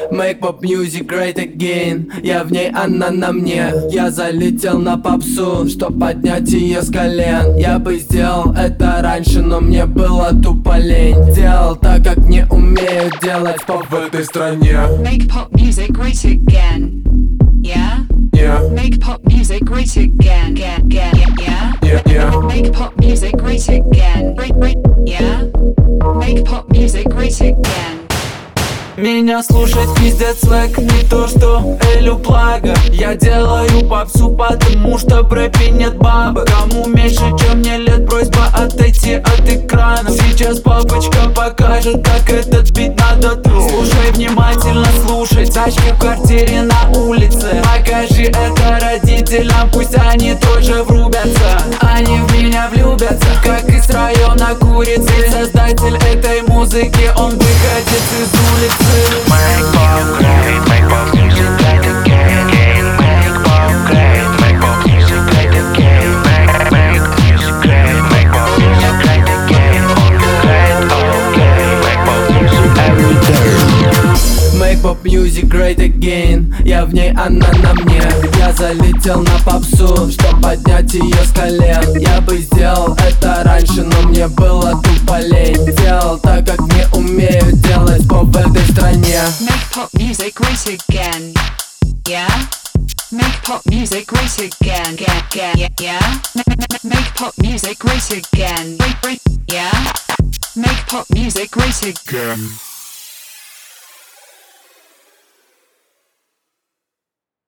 Make pop music great again. Я в ней, она на мне. Я залетел на попсу, чтоб поднять ее с колен. Я бы сделал это раньше, но мне было тупо лень. Делал так, как не умею делать поп в этой стране. Make pop music great again. Yeah? Yeah, Make pop music great again. Yeah? yeah, yeah. Make pop music great again. Yeah? Make pop music great again. Меня слушать пиздец свек, не то что Элю Плага. Я делаю попсу, потому что в рэпе нет бабок. Кому меньше, чем мне лет, просьба отойти от экрана. Сейчас папочка покажет, как этот бит надо тру. Слушай внимательно, слушай. Тачки в квартире на улице. Покажи это родителям, пусть они тоже врубятся. Они в меня влюбятся, как из района курицы. Создатель этой музыки, он выходит из улицы. Make pop great, make pop music great again. Make pop great, make pop music great again. Make music great, make pop music great again. Great, okay, make pop music every day. Make pop music great again. Я в ней, она на мне. Я залетел на попсу, чтоб поднять ее с колен. Я бы сделал это раньше, но мне было тупо лень. Делал так, как не умею делать поп в этой стране. Make pop music great again. Yeah? Make pop music great again. Yeah? Make pop music great again. Yeah? Make pop music great again.